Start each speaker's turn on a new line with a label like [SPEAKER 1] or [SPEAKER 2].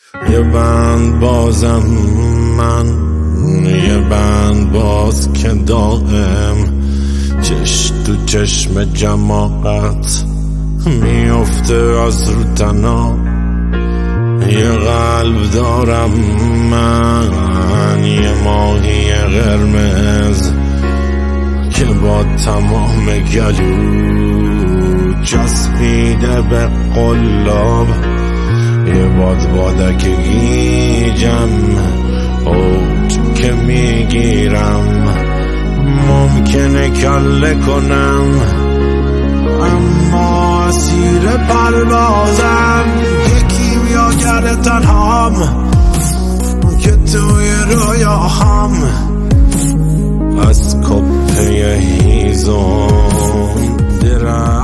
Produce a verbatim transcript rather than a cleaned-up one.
[SPEAKER 1] یه بند بازم من، یه بند باز که دائم چش تو چشم جماعت میفته از رو تنا. یه قلب دارم من، یه ماهی قرمز که با تمام گلو چسبیده به قلاب. یه باد بادک گیجم اوج که میگیرم، ممکنه کله کنم اما اسیر پروازم. یکی میاگر تنهام که توی رویاهام از کپه هیزم درم